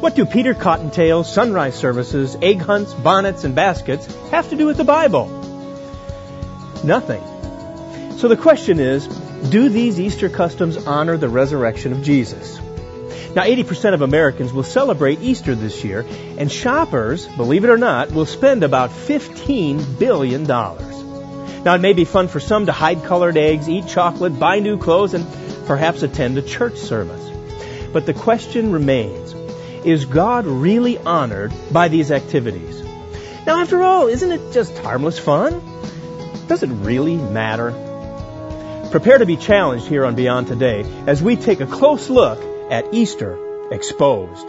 What do Peter Cottontail's sunrise services, egg hunts, bonnets, and baskets have to do with the Bible? Nothing. So the question is, do these Easter customs honor the resurrection of Jesus? Now, 80% of Americans will celebrate Easter this year, and shoppers, believe it or not, will spend about $15 billion. Now, it may be fun for some to hide colored eggs, eat chocolate, buy new clothes, and perhaps attend a church service. But the question remains, is God really honored by these activities? Now, after all, isn't it just harmless fun? Does it really matter? Prepare to be challenged here on Beyond Today as we take a close look at Easter Exposed.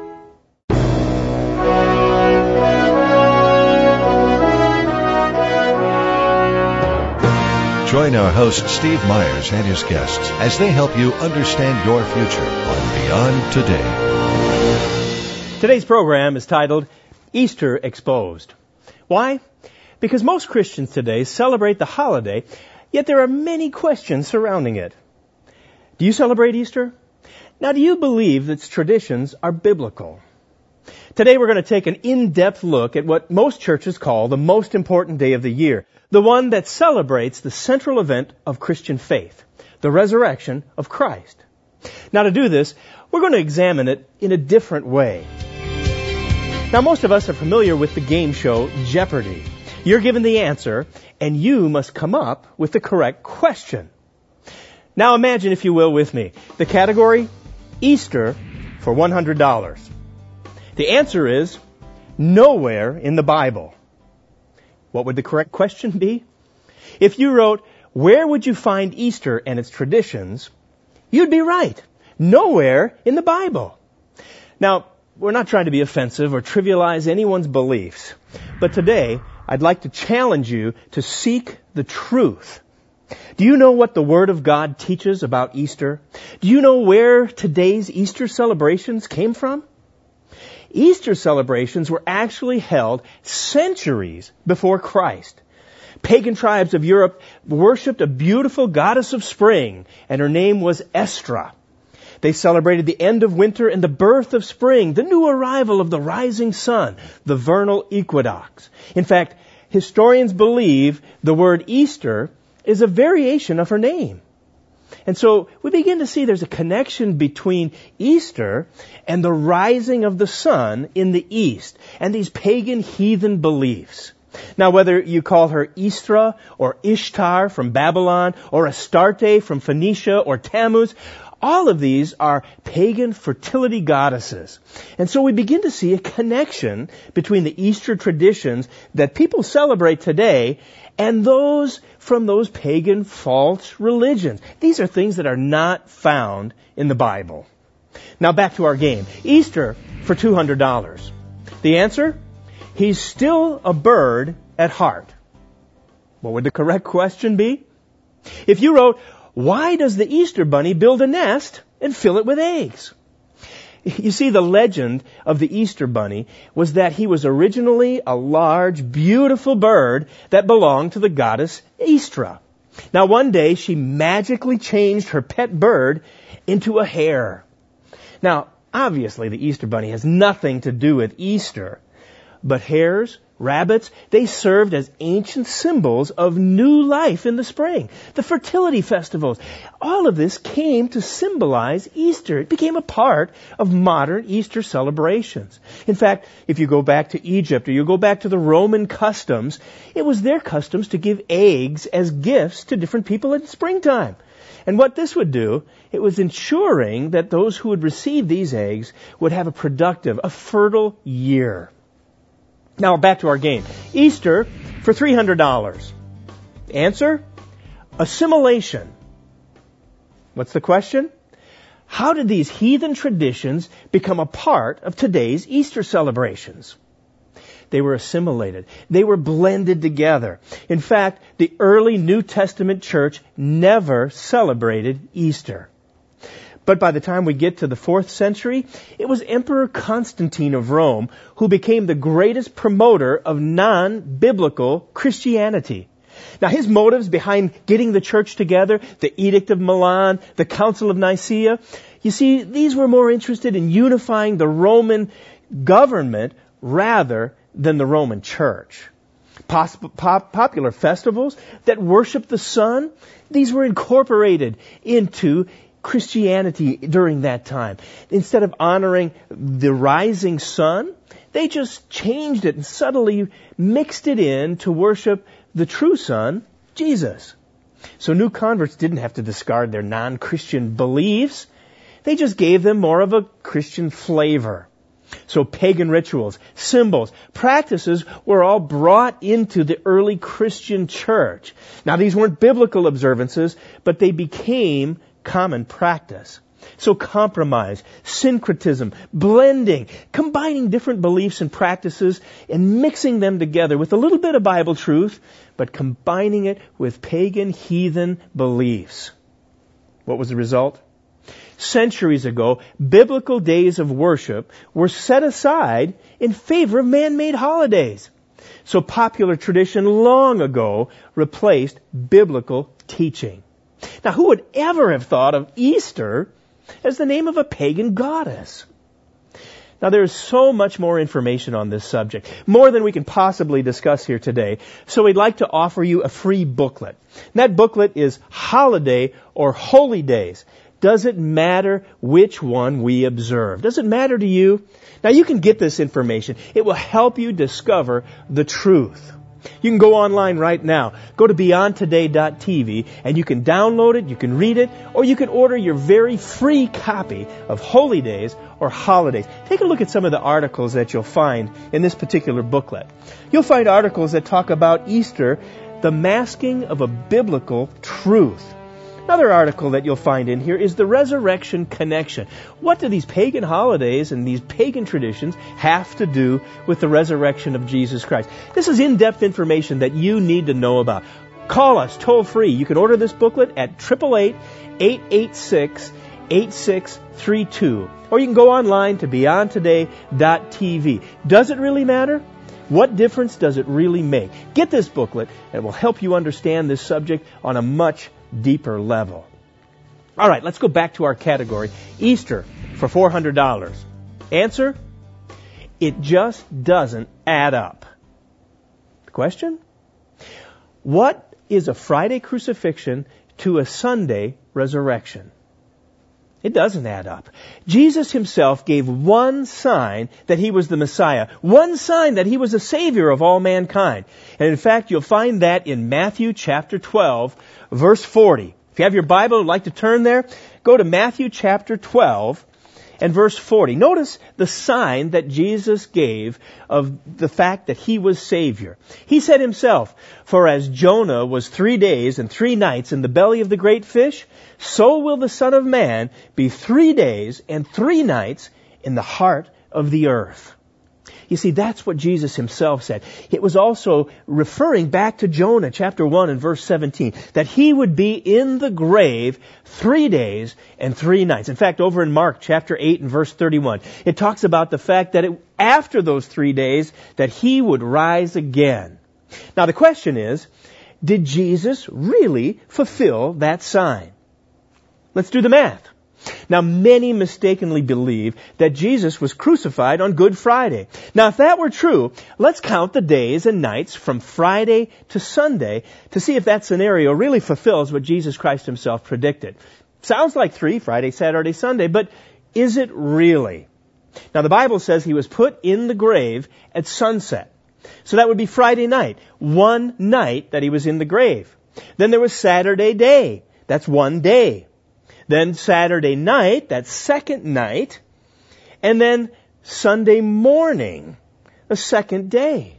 Join our host Steve Myers and his guests as they help you understand your future on Beyond Today. Today's program is titled Easter Exposed. Why? Because most Christians today celebrate the holiday, yet there are many questions surrounding it. Do you celebrate Easter? Now, do you believe that its traditions are biblical? Today we're going to take an in-depth look at what most churches call the most important day of the year, the one that celebrates the central event of Christian faith, the resurrection of Christ. Now, to do this, we're going to examine it in a different way. Now, most of us are familiar with the game show Jeopardy! You're given the answer, and you must come up with the correct question. Now, imagine, if you will, with me, the category Easter for $100. The answer is nowhere in the Bible. What would the correct question be? If you wrote, where would you find Easter and its traditions? You'd be right. Nowhere in the Bible. Now, we're not trying to be offensive or trivialize anyone's beliefs, but today I'd like to challenge you to seek the truth. Do you know what the Word of God teaches about Easter? Do you know where today's Easter celebrations came from? Easter celebrations were actually held centuries before Christ. Pagan tribes of Europe worshipped a beautiful goddess of spring, and her name was Estra. They celebrated the end of winter and the birth of spring, the new arrival of the rising sun, the vernal equinox. In fact, historians believe the word Easter is a variation of her name. And so we begin to see there's a connection between Easter and the rising of the sun in the east and these pagan heathen beliefs. Now, whether you call her Istra or Ishtar from Babylon or Astarte from Phoenicia or Tammuz, all of these are pagan fertility goddesses. And so we begin to see a connection between the Easter traditions that people celebrate today and those from those pagan false religions. These are things that are not found in the Bible. Now back to our game. Easter for $200. The answer? He's still a bird at heart. What would the correct question be? If you wrote, why does the Easter bunny build a nest and fill it with eggs? You see, the legend of the Easter bunny was that he was originally a large, beautiful bird that belonged to the goddess Istra. Now, one day, she magically changed her pet bird into a hare. Now, obviously, the Easter bunny has nothing to do with Easter, but hares, rabbits, they served as ancient symbols of new life in the spring. The fertility festivals, all of this came to symbolize Easter. It became a part of modern Easter celebrations. In fact, if you go back to Egypt or you go back to the Roman customs, it was their customs to give eggs as gifts to different people in springtime. And what this would do, it was ensuring that those who would receive these eggs would have a productive, a fertile year. Now back to our game. Easter for $300. Answer? Assimilation. What's the question? How did these heathen traditions become a part of today's Easter celebrations? They were assimilated. They were blended together. In fact, the early New Testament church never celebrated Easter. But by the time we get to the 4th century, it was Emperor Constantine of Rome who became the greatest promoter of non-biblical Christianity. Now, his motives behind getting the church together, the Edict of Milan, the Council of Nicaea, you see, these were more interested in unifying the Roman government rather than the Roman church. Popular festivals that worshiped the sun, these were incorporated into Christianity during that time. Instead of honoring the rising sun, they just changed it and subtly mixed it in to worship the true sun, Jesus. So new converts didn't have to discard their non-Christian beliefs. They just gave them more of a Christian flavor. So pagan rituals, symbols, practices were all brought into the early Christian church. Now these weren't biblical observances, but they became common practice. So compromise, syncretism, blending, combining different beliefs and practices and mixing them together with a little bit of Bible truth, but combining it with pagan, heathen beliefs. What was the result? Centuries ago, biblical days of worship were set aside in favor of man-made holidays. So popular tradition long ago replaced biblical teaching. Now, who would ever have thought of Easter as the name of a pagan goddess? Now, there is so much more information on this subject, more than we can possibly discuss here today. So we'd like to offer you a free booklet. And that booklet is Holiday or Holy Days. Does it matter which one we observe? Does it matter to you? Now, you can get this information. It will help you discover the truth. You can go online right now. Go to beyondtoday.tv and you can download it, you can read it, or you can order your very free copy of Holy Days or Holidays. Take a look at some of the articles that you'll find in this particular booklet. You'll find articles that talk about Easter, the masking of a biblical truth. Another article that you'll find in here is the resurrection connection. What do these pagan holidays and these pagan traditions have to do with the resurrection of Jesus Christ? This is in-depth information that you need to know about. Call us toll free. You can order this booklet at 888-886-8632. Or you can go online to beyondtoday.tv. Does it really matter? What difference does it really make? Get this booklet and it will help you understand this subject on a much deeper level. All right, let's go back to our category. Easter for $400. Answer? It just doesn't add up. Question? What is a Friday crucifixion to a Sunday resurrection? It doesn't add up. Jesus himself gave one sign that he was the Messiah, one sign that he was the Savior of all mankind. And in fact, you'll find that in Matthew chapter 12, verse 40. If you have your Bible and would like to turn there, go to Matthew chapter 12 and verse 40. Notice the sign that Jesus gave of the fact that he was Savior. He said himself, "For as Jonah was 3 days and 3 nights in the belly of the great fish, so will the Son of Man be 3 days and 3 nights in the heart of the earth." You see, that's what Jesus himself said. It was also referring back to Jonah chapter 1 and verse 17, that he would be in the grave 3 days and 3 nights. In fact, over in Mark chapter 8 and verse 31, it talks about the fact that after those 3 days, that he would rise again. Now the question is, did Jesus really fulfill that sign? Let's do the math. Now, many mistakenly believe that Jesus was crucified on Good Friday. Now, if that were true, let's count the days and nights from Friday to Sunday to see if that scenario really fulfills what Jesus Christ himself predicted. Sounds like 3, Friday, Saturday, Sunday, but is it really? Now, the Bible says he was put in the grave at sunset. So that would be Friday night, one night that he was in the grave. Then there was Saturday day. That's one day. Then Saturday night, that's second night. And then Sunday morning, the second day.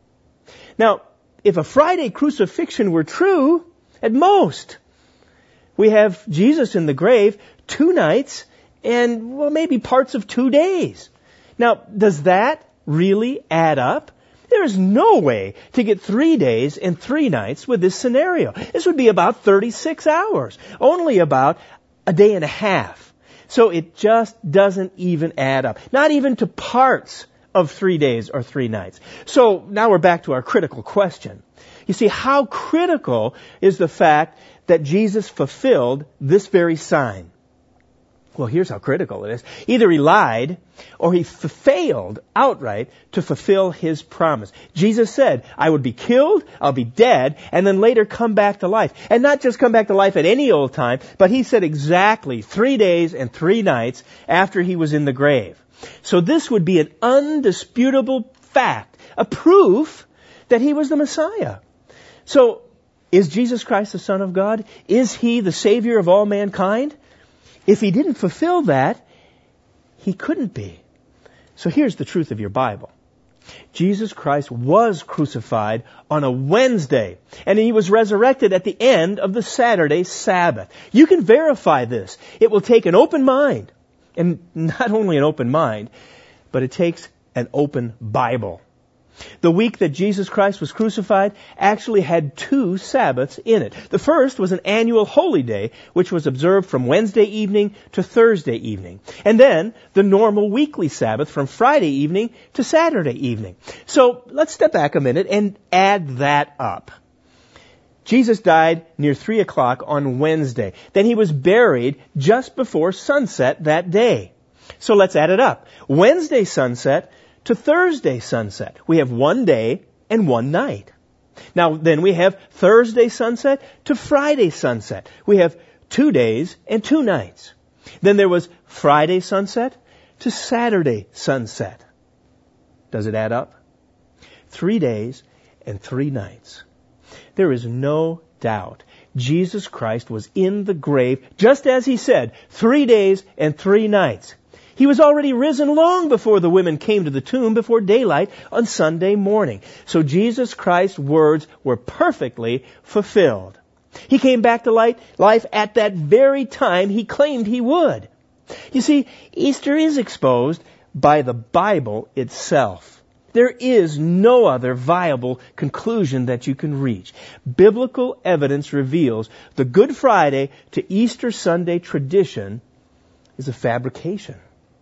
Now, if a Friday crucifixion were true, at most, we have Jesus in the grave 2 nights and, well, maybe parts of 2 days. Now, does that really add up? There is no way to get 3 days and 3 nights with this scenario. This would be about 36 hours, only about a day and a half. So it just doesn't even add up. Not even to parts of 3 days or 3 nights. So now we're back to our critical question. You see, how critical is the fact that Jesus fulfilled this very sign? Well, here's how critical it is. Either he lied or he failed outright to fulfill his promise. Jesus said, I would be killed, I'll be dead, and then later come back to life. And not just come back to life at any old time, but he said exactly 3 days and 3 nights after he was in the grave. So this would be an undisputable fact, a proof that he was the Messiah. So, is Jesus Christ the Son of God? Is he the Savior of all mankind? If he didn't fulfill that, he couldn't be. So here's the truth of your Bible. Jesus Christ was crucified on a Wednesday, and he was resurrected at the end of the Saturday Sabbath. You can verify this. It will take an open mind, and not only an open mind, but it takes an open Bible. The week that Jesus Christ was crucified actually had 2 Sabbaths in it. The first was an annual holy day, which was observed from Wednesday evening to Thursday evening. And then the normal weekly Sabbath from Friday evening to Saturday evening. So let's step back a minute and add that up. Jesus died near 3 o'clock on Wednesday. Then he was buried just before sunset that day. So let's add it up. Wednesday sunset to Thursday sunset. We have 1 day and 1 night. Now then we have Thursday sunset to Friday sunset. We have 2 days and 2 nights. Then there was Friday sunset to Saturday sunset. Does it add up? 3 days and 3 nights. There is no doubt Jesus Christ was in the grave, just as he said, 3 days and 3 nights. He was already risen long before the women came to the tomb before daylight on Sunday morning. So Jesus Christ's words were perfectly fulfilled. He came back to life at that very time he claimed he would. You see, Easter is exposed by the Bible itself. There is no other viable conclusion that you can reach. Biblical evidence reveals the Good Friday to Easter Sunday tradition is a fabrication.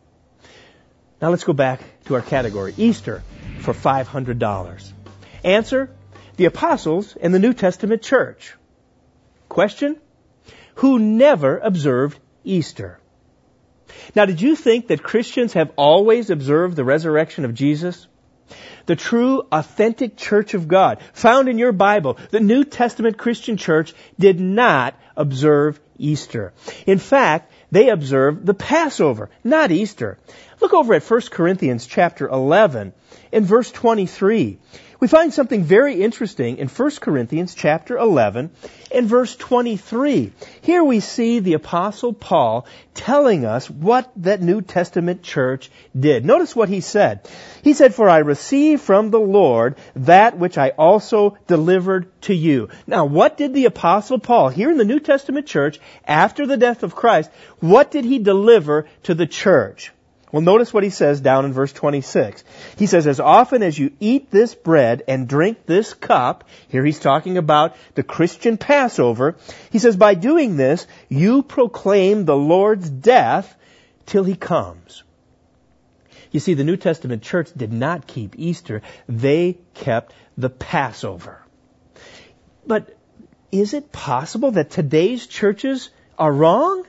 Now let's go back to our category, Easter for $500. Answer, the apostles and the New Testament church. Question, who never observed Easter? Now, did you think that Christians have always observed the resurrection of Jesus? The true, authentic church of God, found in your Bible, the New Testament Christian church, did not observe Easter. In fact, they observed the Passover, not Easter. Look over at 1 Corinthians chapter 11 and verse 23. We find something very interesting in 1 Corinthians chapter 11 and verse 23. Here we see the Apostle Paul telling us what that New Testament church did. Notice what he said. He said, "For I received from the Lord that which I also delivered to you." Now, what did the Apostle Paul, here in the New Testament church, after the death of Christ, what did he deliver to the church? Well, notice what he says down in verse 26. He says, "As often as you eat this bread and drink this cup," here he's talking about the Christian Passover, he says, "by doing this, you proclaim the Lord's death till he comes." You see, the New Testament church did not keep Easter. They kept the Passover. But is it possible that today's churches are wrong?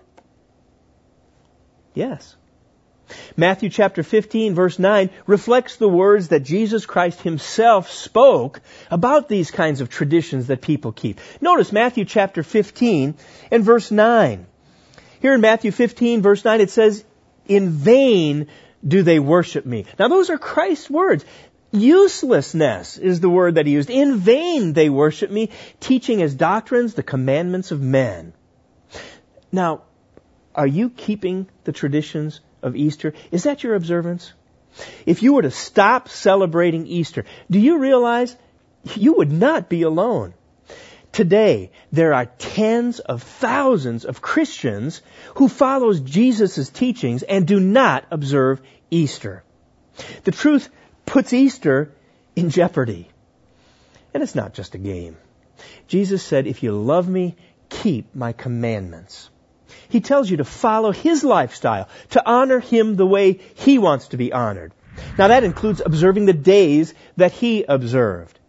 Yes. Matthew chapter 15 verse 9 reflects the words that Jesus Christ himself spoke about these kinds of traditions that people keep. Notice Matthew chapter 15 and verse 9. Here in Matthew 15 verse 9 it says, "In vain do they worship me." Now those are Christ's words. Uselessness is the word that he used. In vain they worship me, teaching as doctrines the commandments of men. Now, are you keeping the traditions of Easter? Is that your observance? If you were to stop celebrating Easter, do you realize you would not be alone? Today, there are tens of thousands of Christians who follow Jesus' teachings and do not observe Easter. The truth puts Easter in jeopardy. And it's not just a game. Jesus said, "If you love me, keep my commandments." He tells you to follow his lifestyle, to honor him the way he wants to be honored. Now that includes observing the days that he observed.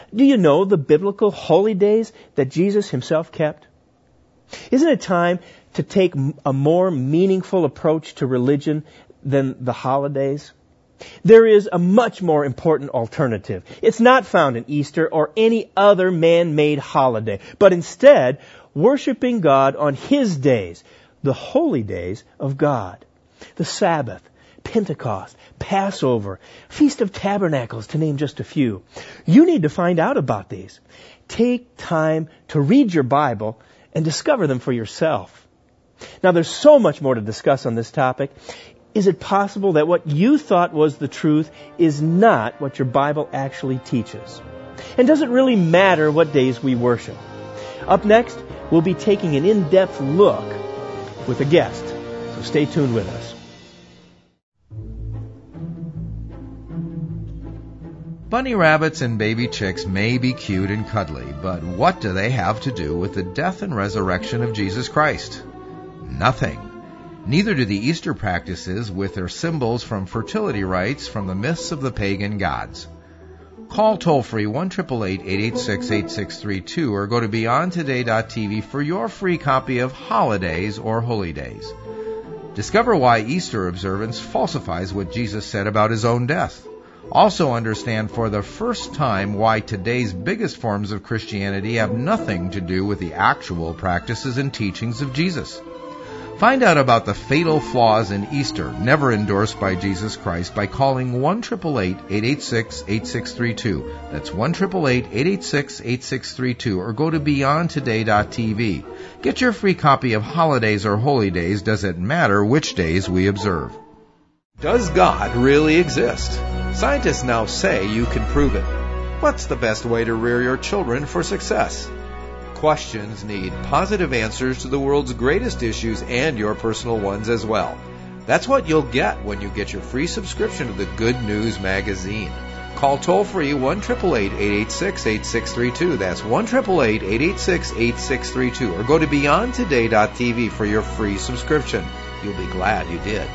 Do you know the biblical holy days that Jesus himself kept? Isn't it time to take a more meaningful approach to religion than the holidays? There is a much more important alternative. It's not found in Easter or any other man-made holiday, but instead worshiping God on His days, the holy days of God. The Sabbath, Pentecost, Passover, Feast of Tabernacles, to name just a few. You need to find out about these. Take time to read your Bible and discover them for yourself. Now, there's so much more to discuss on this topic. Is it possible that what you thought was the truth is not what your Bible actually teaches? And does it really matter what days we worship? Up next, we'll be taking an in-depth look with a guest. So stay tuned with us. Bunny rabbits and baby chicks may be cute and cuddly, but what do they have to do with the death and resurrection of Jesus Christ? Nothing. Neither do the Easter practices with their symbols from fertility rites from the myths of the pagan gods. Call toll-free 1-888-886-8632 or go to BeyondToday.tv for your free copy of Holidays or Holy Days. Discover why Easter observance falsifies what Jesus said about His own death. Also understand for the first time why today's biggest forms of Christianity have nothing to do with the actual practices and teachings of Jesus. Find out about the fatal flaws in Easter, never endorsed by Jesus Christ, by calling 1-888-886-8632. That's 1-888-886-8632, or go to BeyondToday.tv. Get your free copy of Holidays or Holy Days. Does it matter which days we observe? Does God really exist? Scientists now say you can prove it. What's the best way to rear your children for success? Questions need positive answers to the world's greatest issues and your personal ones as well. That's what you'll get when you get your free subscription to the Good News Magazine. Call toll-free 1-888-886-8632. That's 1-888-886-8632. Or go to BeyondToday.tv for your free subscription. You'll be glad you did.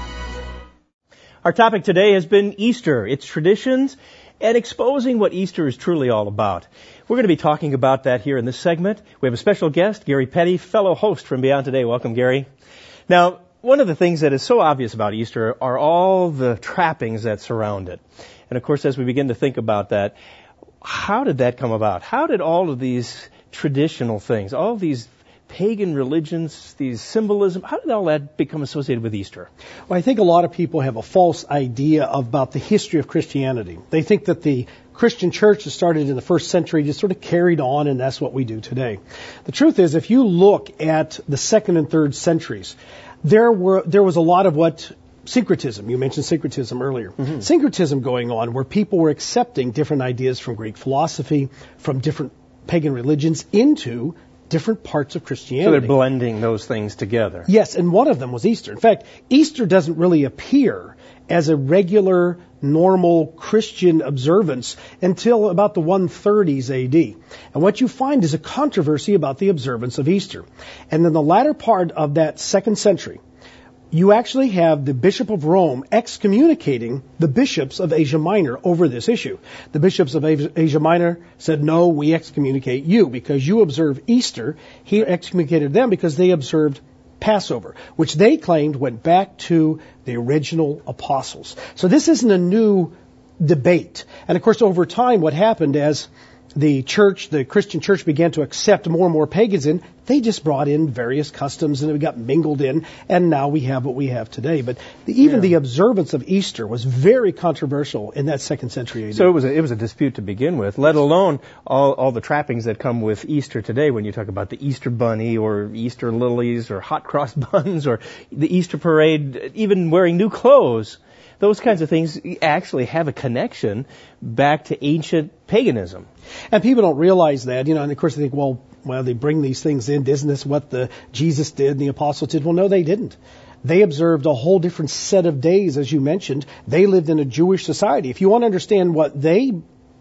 Our topic today has been Easter, its traditions, and exposing what Easter is truly all about. We're going to be talking about that here in this segment. We have a special guest, Gary Petty, fellow host from Beyond Today. Welcome, Gary. Now, one of the things that is so obvious about Easter are all the trappings that surround it. And of course, as we begin to think about that, how did that come about? How did all of these traditional things, all of these pagan religions, these symbolism, how did all that become associated with Easter? Well, I think a lot of people have a false idea about the history of Christianity. They think that the Christian church that started in the first century just sort of carried on, and that's what we do today. The truth is, if you look at the second and third centuries, there was a lot of what syncretism, you mentioned syncretism earlier, syncretism going on, where people were accepting different ideas from Greek philosophy, from different pagan religions into different parts of Christianity. So they're blending those things together. Yes, and one of them was Easter. In fact, Easter doesn't really appear as a regular, normal Christian observance until about the 130s AD. And what you find is a controversy about the observance of Easter. And in the latter part of that second century, you actually have the Bishop of Rome excommunicating the bishops of Asia Minor over this issue. The bishops of Asia Minor said, no, we excommunicate you because you observe Easter. He excommunicated them because they observed Passover, which they claimed went back to the original apostles. So this isn't a new debate. And of course, over time, what happened as the Christian church began to accept more and more pagans in, they just brought in various customs and it got mingled in, and now we have what we have today. But even the observance of Easter was very controversial in that second century AD. So it was a dispute to begin with, let alone all the trappings that come with Easter today when you talk about the Easter bunny or Easter lilies or hot cross buns or the Easter parade, even wearing new clothes. Those kinds of things actually have a connection back to ancient paganism. And people don't realize that, and of course they think, well, they bring these things in. Isn't this what Jesus did and the apostles did? Well, no, they didn't. They observed a whole different set of days, as you mentioned. They lived in a Jewish society. If you want to understand what they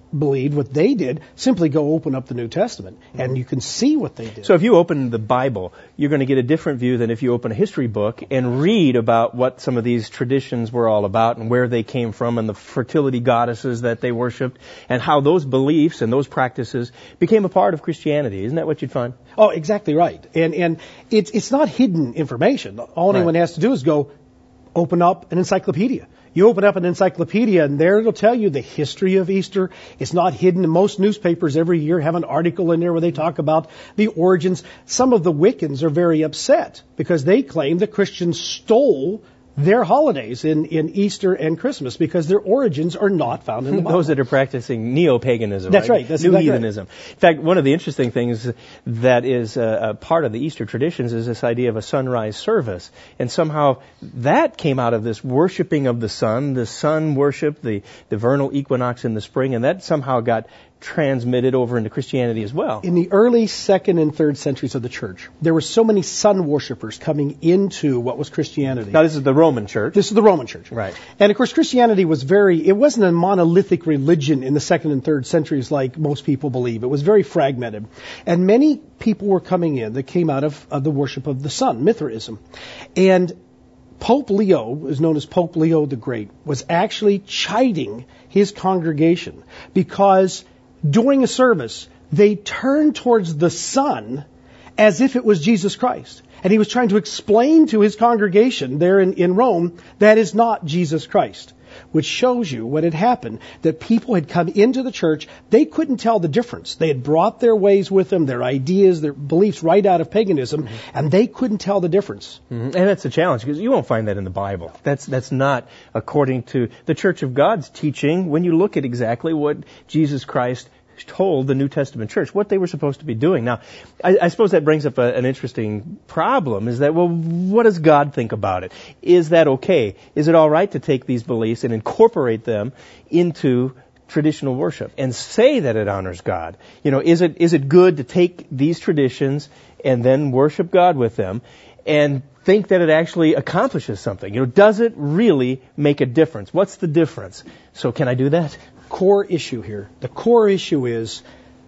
believed, what they did, simply go open up the New Testament, and you can see what they did. So if you open the Bible, you're going to get a different view than if you open a history book and read about what some of these traditions were all about and where they came from and the fertility goddesses that they worshipped and how those beliefs and those practices became a part of Christianity. Isn't that what you'd find? Oh, exactly right. And it's not hidden information. All anyone has to do is go open up an encyclopedia. You open up an encyclopedia, and there it'll tell you the history of Easter. It's not hidden. Most newspapers every year have an article in there where they talk about the origins. Some of the Wiccans are very upset because they claim that Christians stole their holidays in Easter and Christmas because their origins are not found in the Bible. Those that are practicing neo-paganism. That's right. That's New exactly heathenism. Right. In fact, one of the interesting things that is a part of the Easter traditions is this idea of a sunrise service. And somehow that came out of this worshiping of the sun worship, the vernal equinox in the spring, and that somehow got transmitted over into Christianity as well. In the early 2nd and 3rd centuries of the church, there were so many sun worshippers coming into what was Christianity. Now, this is the Roman church. This is the Roman church. Right. And of course, Christianity it wasn't a monolithic religion in the 2nd and 3rd centuries like most people believe. It was very fragmented. And many people were coming in that came out of the worship of the sun, Mithraism. And Pope Leo, who is known as Pope Leo the Great, was actually chiding his congregation because during a service, they turned towards the sun as if it was Jesus Christ. And he was trying to explain to his congregation there in Rome that is not Jesus Christ, which shows you what had happened, that people had come into the church. They couldn't tell the difference. They had brought their ways with them, their ideas, their beliefs right out of paganism, and they couldn't tell the difference. And that's a challenge because you won't find that in the Bible. That's not according to the Church of God's teaching when you look at exactly what Jesus Christ told the New Testament church, what they were supposed to be doing. Now, I suppose that brings up an interesting problem, is that, well, what does God think about it? Is that okay? Is it all right to take these beliefs and incorporate them into traditional worship and say that it honors God? You know, is it good to take these traditions and then worship God with them and think that it actually accomplishes something? You know, does it really make a difference? What's the difference? So can I do that? Core issue here. The core issue is,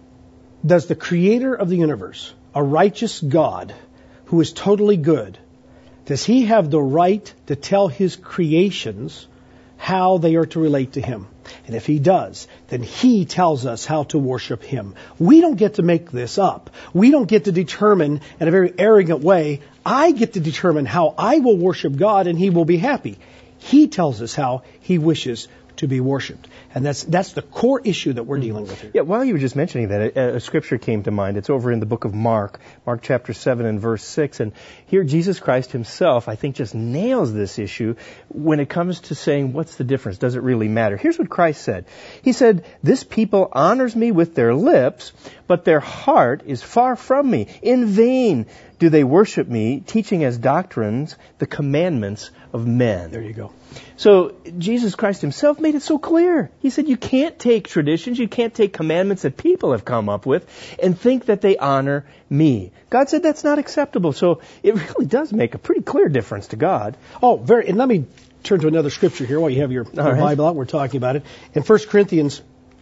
does the creator of the universe, a righteous God who is totally good, does he have the right to tell his creations how they are to relate to him? And if he does, then he tells us how to worship him. We don't get to make this up. We don't get to determine in a very arrogant way, I get to determine how I will worship God and he will be happy. He tells us how he wishes to be worshipped. And that's the core issue that we're dealing with here. Yeah, while you were just mentioning that, a scripture came to mind. It's over in the book of Mark chapter 7 and verse 6. And here Jesus Christ himself, I think, just nails this issue when it comes to saying, what's the difference? Does it really matter? Here's what Christ said. He said, "This people honors me with their lips, but their heart is far from me. In vain do they worship me, teaching as doctrines the commandments of men." There you go. So Jesus Christ himself made it so clear. He said you can't take traditions, you can't take commandments that people have come up with and think that they honor me. God said that's not acceptable. So it really does make a pretty clear difference to God. Oh, and let me turn to another scripture here while you have your Bible out. We're talking about it. In 1 Corinthians,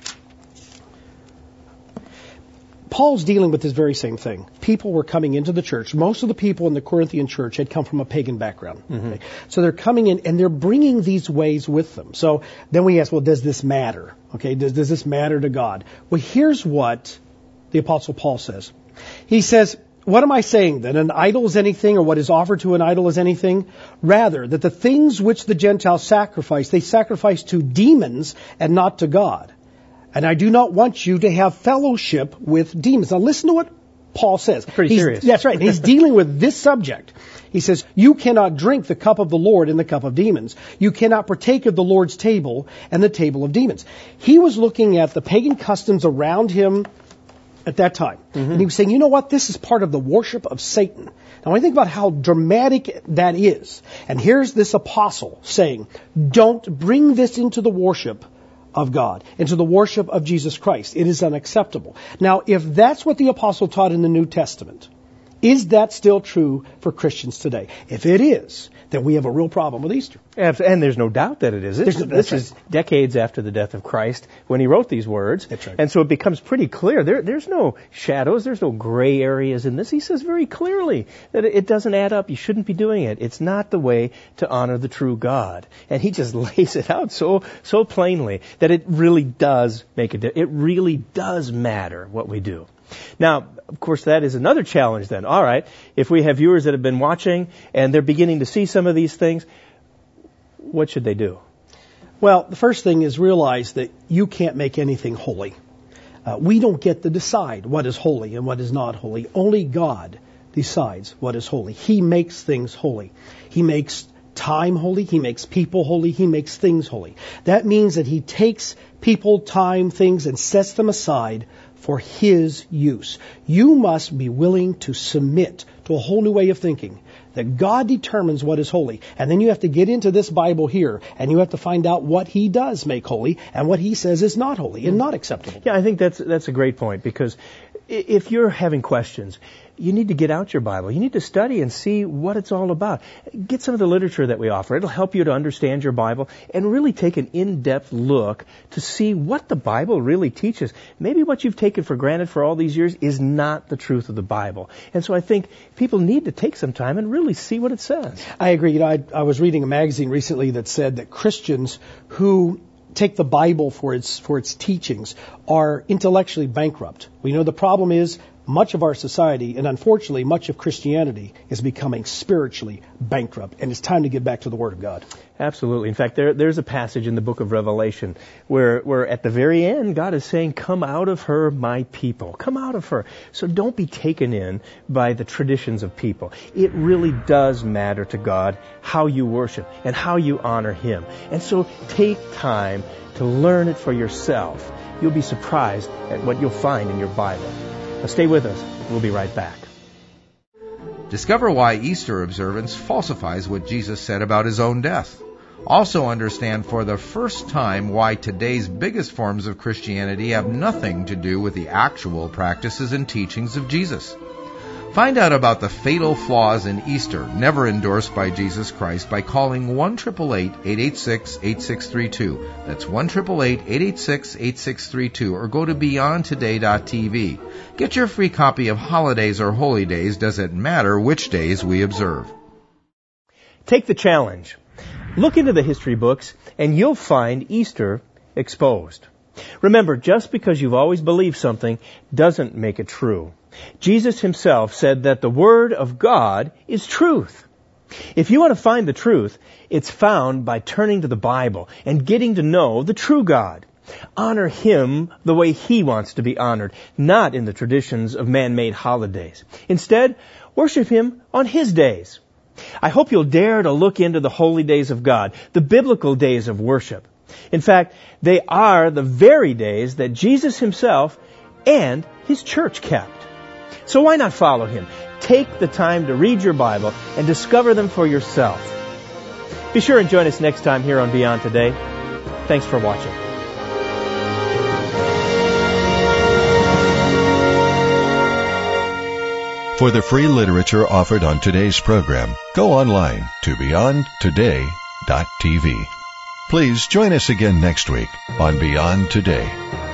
Paul's dealing with this very same thing. People were coming into the church. Most of the people in the Corinthian church had come from a pagan background. Okay? So they're coming in and they're bringing these ways with them. So then we ask, well, does this matter? Okay, does this matter to God? Well, here's what the Apostle Paul says. He says, "What am I saying then? An idol is anything, or what is offered to an idol is anything? Rather, that the things which the Gentiles sacrifice, they sacrifice to demons and not to God. And I do not want you to have fellowship with demons." Now listen to what Paul says. Pretty serious. That's right. He's dealing with this subject. He says, "You cannot drink the cup of the Lord and the cup of demons. You cannot partake of the Lord's table and the table of demons." He was looking at the pagan customs around him at that time. And he was saying, you know what? This is part of the worship of Satan. Now when I think about how dramatic that is, and here's this apostle saying, don't bring this into the worship of God, into the worship of Jesus Christ. It is unacceptable. Now, if that's what the apostle taught in the New Testament, Is that still true for Christians today? If it is, then we have a real problem with Easter. And there's no doubt that it is. This is decades after the death of Christ when he wrote these words. That's right. And so it becomes pretty clear. There's no shadows. There's no gray areas in this. He says very clearly that it doesn't add up. You shouldn't be doing it. It's not the way to honor the true God. And he just lays it out so plainly that it really does make a difference. It really does matter what we do. Now, of course, that is another challenge then. All right, if we have viewers that have been watching and they're beginning to see some of these things, what should they do? Well, the first thing is realize that you can't make anything holy. We don't get to decide what is holy and what is not holy. Only God decides what is holy. He makes things holy. He makes time holy. He makes people holy. He makes things holy. That means that he takes people, time, things, and sets them aside for his use. You must be willing to submit to a whole new way of thinking, that God determines what is holy. And then you have to get into this Bible here, and you have to find out what he does make holy and what he says is not holy and not acceptable. Yeah, I think that's a great point, because if you're having questions, you need to get out your Bible. You need to study and see what it's all about. Get some of the literature that we offer. It'll help you to understand your Bible and really take an in-depth look to see what the Bible really teaches. Maybe what you've taken for granted for all these years is not the truth of the Bible. And so I think people need to take some time and really see what it says. I agree. I was reading a magazine recently that said that Christians who take the Bible for its teachings are intellectually bankrupt. We know the problem is much of our society, and unfortunately much of Christianity, is becoming spiritually bankrupt, and it's time to get back to the Word of God. Absolutely. In fact, there's a passage in the book of Revelation where at the very end, God is saying, "Come out of her, my people. Come out of her." So don't be taken in by the traditions of people. It really does matter to God how you worship and how you honor Him. And so take time to learn it for yourself. You'll be surprised at what you'll find in your Bible. Now stay with us. We'll be right back. Discover why Easter observance falsifies what Jesus said about his own death. Also understand for the first time why today's biggest forms of Christianity have nothing to do with the actual practices and teachings of Jesus. Find out about the fatal flaws in Easter, never endorsed by Jesus Christ, by calling 1-888-886-8632. That's 1-888-886-8632, or go to BeyondToday.tv. Get your free copy of Holidays or Holy Days. Does it matter which days we observe? Take the challenge. Look into the history books, and you'll find Easter exposed. Remember, just because you've always believed something doesn't make it true. Jesus himself said that the Word of God is truth. If you want to find the truth, it's found by turning to the Bible and getting to know the true God. Honor Him the way He wants to be honored, not in the traditions of man-made holidays. Instead, worship Him on His days. I hope you'll dare to look into the holy days of God, the biblical days of worship. In fact, they are the very days that Jesus himself and His church kept. So why not follow Him? Take the time to read your Bible and discover them for yourself. Be sure and join us next time here on Beyond Today. Thanks for watching. For the free literature offered on today's program, go online to BeyondToday.tv. Please join us again next week on Beyond Today.